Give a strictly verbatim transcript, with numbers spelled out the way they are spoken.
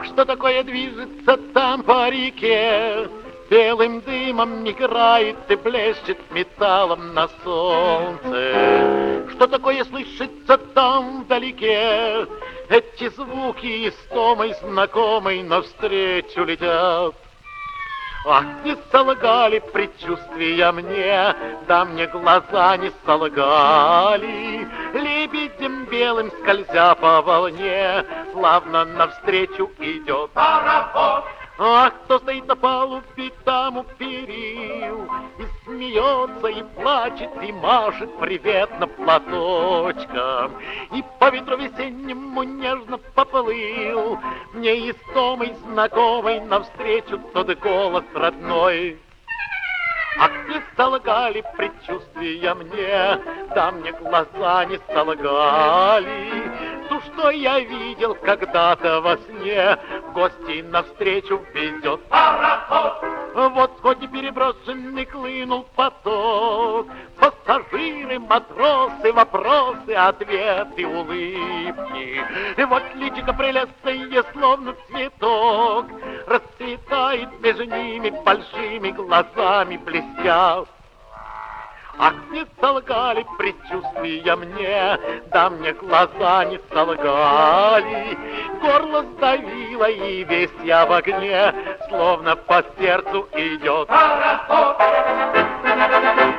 Что такое движется там по реке? Белым дымом играет и блещет металлом на солнце. Что такое слышится там вдалеке? Эти звуки истомой знакомой навстречу летят. Ах, не солгали предчувствия мне, да мне глаза не солгали. Лебедем белым скользя по волне, плавно навстречу идет пароход. Ах, кто стоит на палубе там у перил, и смеется, и плачет, и машет приветно платочком, и по ветру весеннему нежно поплыл мне истомой знакомый навстречу тот голос родной. Ах, не солгали предчувствия мне, да мне глаза не солгали. То, что я видел когда-то во сне, в гости навстречу ведет пароход. Вот хоть и переброшенный клынул поток, пассажиры, матросы, вопросы, ответы, улыбки. И вот личико прелестное, словно цветок, расцветает между ними большими глазами блестя. Ах, не солгали предчувствия мне, да мне глаза не солгали. Горло сдавило, и весь я в огне, словно по сердцу идет пароход.